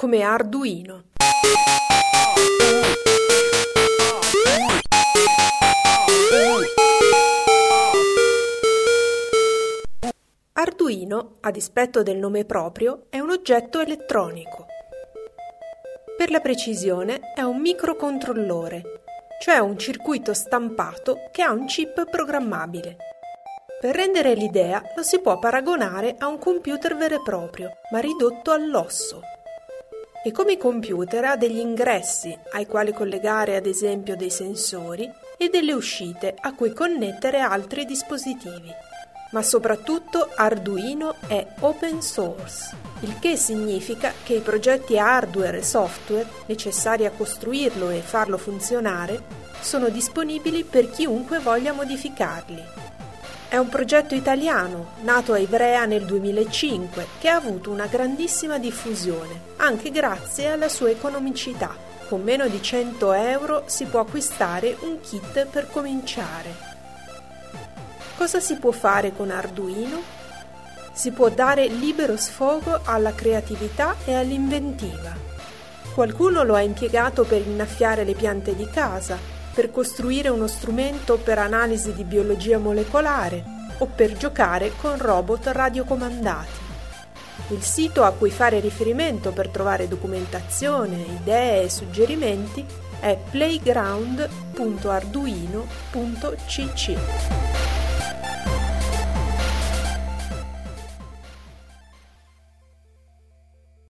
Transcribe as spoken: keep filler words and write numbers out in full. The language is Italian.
come Arduino. Arduino, a dispetto del nome proprio, è un oggetto elettronico. Per la precisione, è un microcontrollore, cioè un circuito stampato che ha un chip programmabile. Per rendere l'idea, lo si può paragonare a un computer vero e proprio, ma ridotto all'osso. E come i computer ha degli ingressi ai quali collegare ad esempio dei sensori e delle uscite a cui connettere altri dispositivi. Ma soprattutto Arduino è open source, il che significa che i progetti hardware e software necessari a costruirlo e farlo funzionare sono disponibili per chiunque voglia modificarli. È un progetto italiano, nato a Ivrea nel duemilacinque, che ha avuto una grandissima diffusione, anche grazie alla sua economicità. Con meno di cento euro si può acquistare un kit per cominciare. Cosa si può fare con Arduino? Si può dare libero sfogo alla creatività e all'inventiva. Qualcuno lo ha impiegato per innaffiare le piante di casa, per costruire uno strumento per analisi di biologia molecolare o per giocare con robot radiocomandati. Il sito a cui fare riferimento per trovare documentazione, idee e suggerimenti è playground punto arduino punto c c.